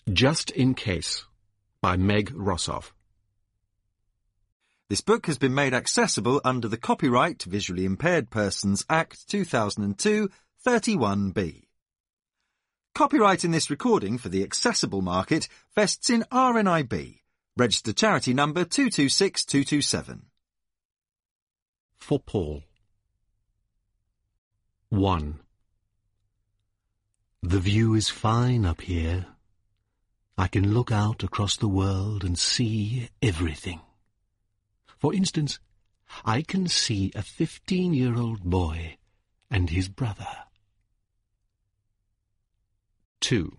Just in Case by Meg Rossoff. This book has been made accessible under the Copyright Visually Impaired Persons Act 2002 31B. Copyright in this recording for the accessible market vests in RNIB, registered charity number 226227. For Paul. 1. The view is fine up here. I can look out across the world and see everything. For instance, I can see a 15-year-old boy and his brother. 2.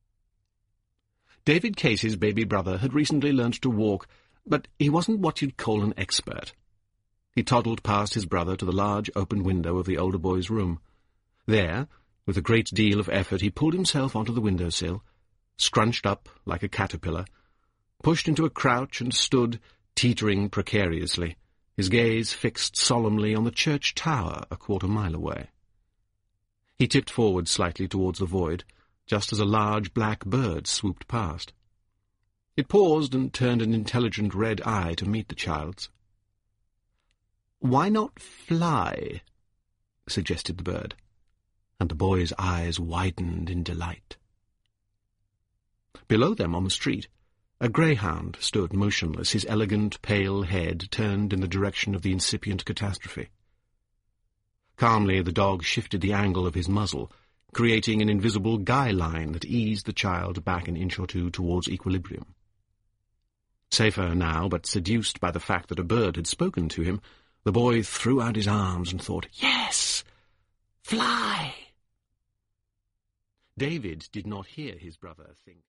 David Casey's baby brother had recently learnt to walk, but he wasn't what you'd call an expert. He toddled past his brother to the large open window of the older boy's room. There, with a great deal of effort, he pulled himself onto the windowsill, scrunched up like a caterpillar, pushed into a crouch and stood, teetering precariously, his gaze fixed solemnly on the church tower a quarter-mile away. He tipped forward slightly towards the void, just as a large black bird swooped past. It paused and turned an intelligent red eye to meet the child's. "Why not fly?" suggested the bird, and the boy's eyes widened in delight. Below them on the street, a greyhound stood motionless, his elegant, pale head turned in the direction of the incipient catastrophe. Calmly the dog shifted the angle of his muzzle, creating an invisible guy line that eased the child back an inch or two towards equilibrium. Safer now, but seduced by the fact that a bird had spoken to him, the boy threw out his arms and thought, "Yes! Fly!" David did not hear his brother think.